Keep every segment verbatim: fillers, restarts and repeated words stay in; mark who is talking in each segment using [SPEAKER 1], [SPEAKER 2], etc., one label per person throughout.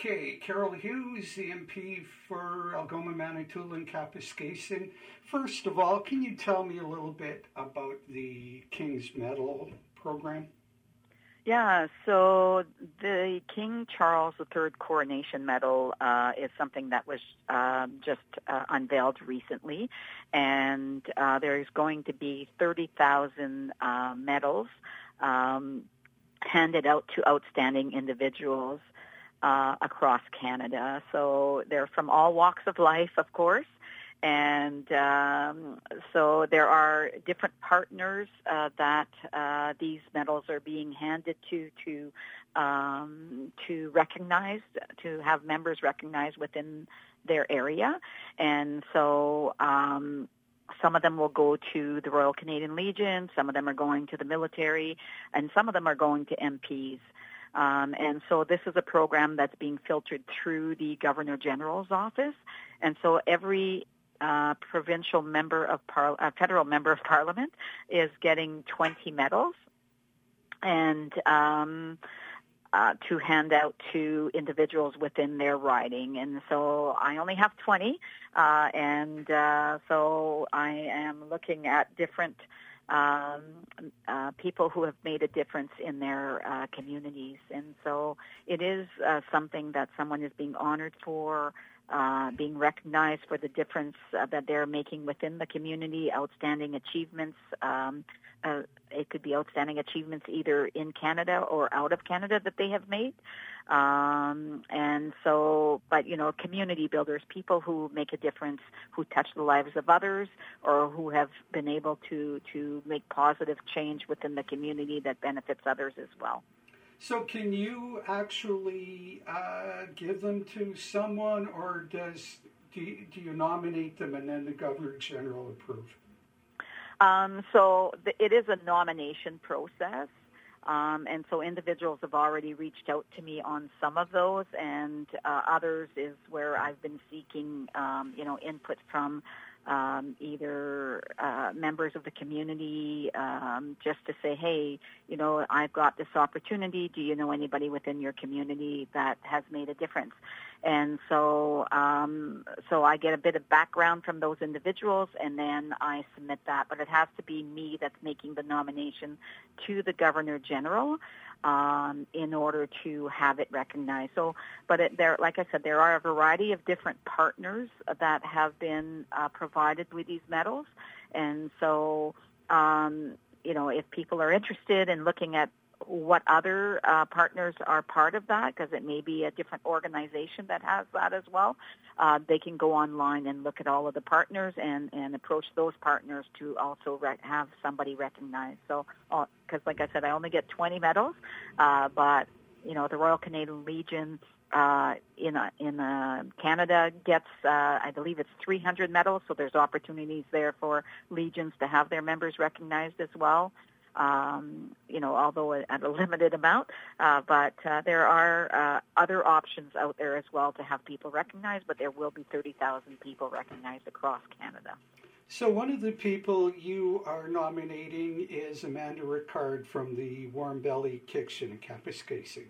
[SPEAKER 1] Okay, Carol Hughes, the M P for Algoma, Manitoulin, Kapuskasing. First of all, can you tell me a little bit about the King's Medal program?
[SPEAKER 2] Yeah, so the King Charles the Third Coronation Medal uh, is something that was uh, just uh, unveiled recently, and uh, there's going to be thirty thousand uh, medals um, handed out to outstanding individuals uh, across Canada. So they're from all walks of life, of course. And um, so there are different partners uh, that uh, these medals are being handed to to um, to recognize, to have members recognized within their area. And so um, some of them will go to the Royal Canadian Legion, some of them are going to the military, and some of them are going to M Ps. Um, and so this is a program that's being filtered through the Governor General's office. And so every Uh, provincial member of par- uh, federal member of parliament is getting twenty medals and um, uh, to hand out to individuals within their riding. And so I only have twenty, uh, and uh, so I am looking at different um, uh, people who have made a difference in their uh, communities. And so it is uh, something that someone is being honored for, Uh, being recognized for the difference uh, that they're making within the community, outstanding achievements. Um, uh, it could be outstanding achievements either in Canada or out of Canada that they have made. Um, and so, but, you know, community builders, people who make a difference, who touch the lives of others, or who have been able to, to make positive change within the community that benefits others as well.
[SPEAKER 1] So can you actually uh, give them to someone, or does do you, do you nominate them and then the Governor General approve?
[SPEAKER 2] Um, so the, it is a nomination process, um, and so individuals have already reached out to me on some of those, and uh, others is where I've been seeking, um, you know, input from Um, either uh, members of the community, um, just to say, hey, you know, I've got this opportunity. Do you know anybody within your community that has made a difference? And so, um, so I get a bit of background from those individuals, and then I submit that. But it has to be me that's making the nomination to the Governor General um, in order to have it recognized. So, but it, there, like I said, there are a variety of different partners that have been uh, provided with these medals, and so um, you know, if people are interested in looking at what other uh, partners are part of that, because it may be a different organization that has that as well, uh, they can go online and look at all of the partners and, and approach those partners to also rec- have somebody recognized. So, because uh, like I said, I only get twenty medals, uh, but, you know, the Royal Canadian Legion uh, in uh, in uh, Canada gets, uh, I believe it's three hundred medals, so there's opportunities there for legions to have their members recognized as well. Um, you know, although at a limited amount, uh, but uh, there are uh, other options out there as well to have people recognized, but there will be thirty thousand people recognized across Canada.
[SPEAKER 1] So one of the people you are nominating is Amanda Ricard from the Warm Belly Kitchen in Kapuskasing.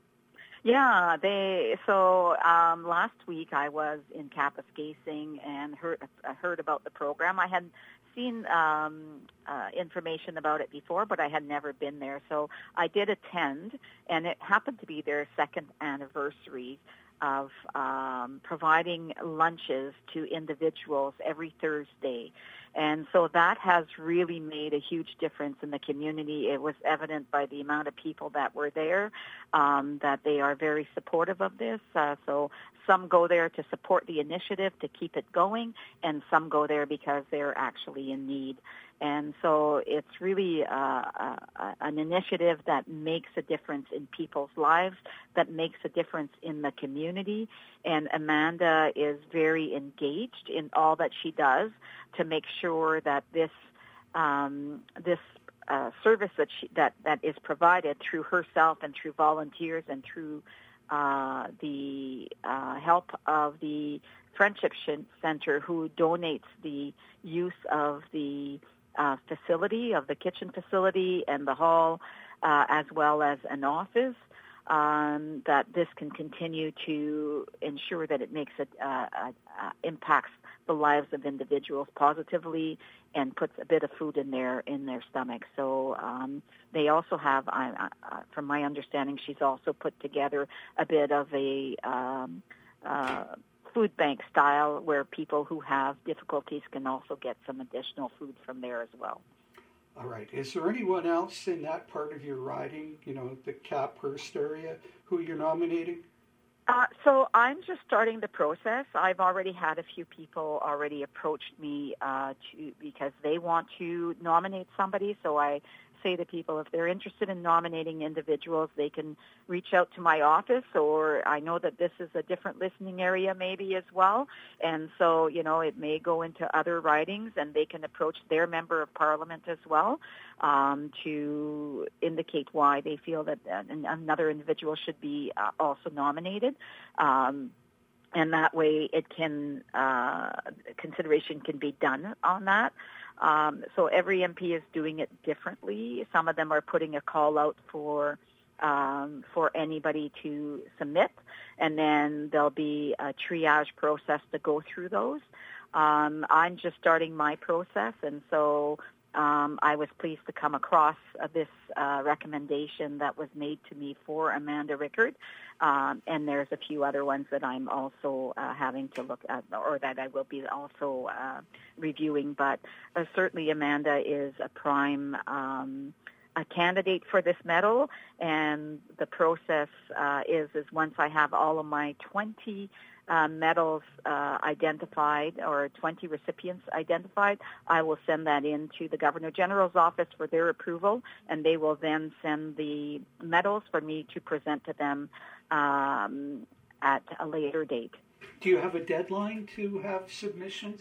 [SPEAKER 2] Yeah, they. So um, last week I was in Kapuskasing and heard heard about the program. I had seen um, uh, information about it before, but I had never been there. So I did attend, and it happened to be their second anniversary of um, providing lunches to individuals every Thursday. And so that has really made a huge difference in the community. It was evident by the amount of people that were there um, that they are very supportive of this. Uh, so some go there to support the initiative, to keep it going, and some go there because they're actually in need. And so it's really uh, uh, an initiative that makes a difference in people's lives, that makes a difference in the community. And Amanda is very engaged in all that she does to make sure that this um, this uh, service that she, that that is provided through herself and through volunteers and through uh, the uh, help of the Friendship Center, who donates the use of the uh, facility, of the kitchen facility and the hall, uh, as well as an office. um, that this can continue to ensure that it makes it uh, uh, uh, impacts the lives of individuals positively and puts a bit of food in their in their stomach. So um, they also have, uh, uh, from my understanding, she's also put together a bit of a um, uh, food bank style where people who have difficulties can also get some additional food from there as well.
[SPEAKER 1] All right. Is there anyone else in that part of your riding, you know, the Caphurst area, who you're nominating?
[SPEAKER 2] Uh, so I'm just starting the process. I've already had a few people already approached me uh, to because they want to nominate somebody. So I say to people, if they're interested in nominating individuals, they can reach out to my office, or I know that this is a different listening area maybe as well. And so, you know, it may go into other ridings, and they can approach their member of parliament as well um, to indicate why they feel that another individual should be uh, also nominated. Um, and that way it can, uh, consideration can be done on that. Um, so every M P is doing it differently. Some of them are putting a call out for um, for anybody to submit, and then there'll be a triage process to go through those. Um, I'm just starting my process, and so um, I was pleased to come across uh, this uh, recommendation that was made to me for Amanda Rickard. Um, and there's a few other ones that I'm also uh, having to look at, or that I will be also uh, reviewing. But uh, certainly Amanda is a prime um, a candidate for this medal. And the process uh, is, is once I have all of my twenty uh, medals uh, identified, or twenty recipients identified, I will send that in to the Governor General's office for their approval, and they will then send the medals for me to present to them um, at a later date.
[SPEAKER 1] Do you have a deadline to have submissions?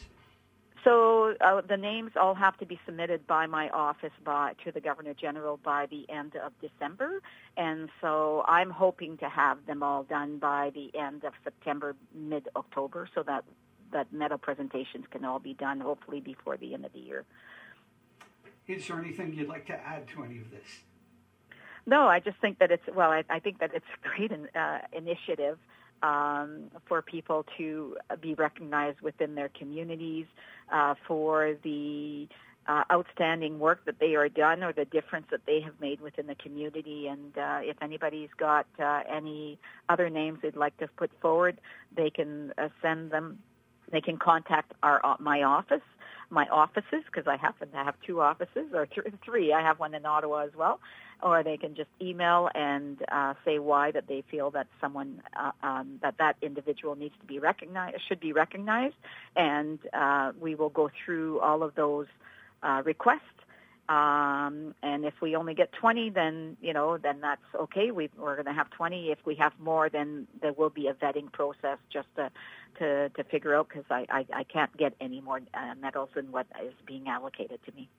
[SPEAKER 2] So uh, the names all have to be submitted by my office by to the Governor General by the end of December, and so I'm hoping to have them all done by the end of September, mid-October, so that that medal presentations can all be done hopefully before the end of the year.
[SPEAKER 1] Is there anything you'd like to add to any of this?
[SPEAKER 2] No, I just think that it's, well, I, I think that it's a great uh, initiative um, for people to be recognized within their communities uh, for the uh, outstanding work that they are done, or the difference that they have made within the community. And uh, if anybody's got uh, any other names they'd like to put forward, they can uh, send them. They can contact our uh, my office. my offices, because I happen to have two offices, or th- three. I have one in Ottawa as well. Or they can just email and uh, say why that they feel that someone, uh, um, that that individual needs to be recognized, should be recognized, and uh, we will go through all of those uh, requests. Um, and if we only get twenty, then, you know, then that's okay. We, we're going to have twenty. If we have more, then there will be a vetting process just to to, to figure out, because I, I, I can't get any more uh, medals than what is being allocated to me.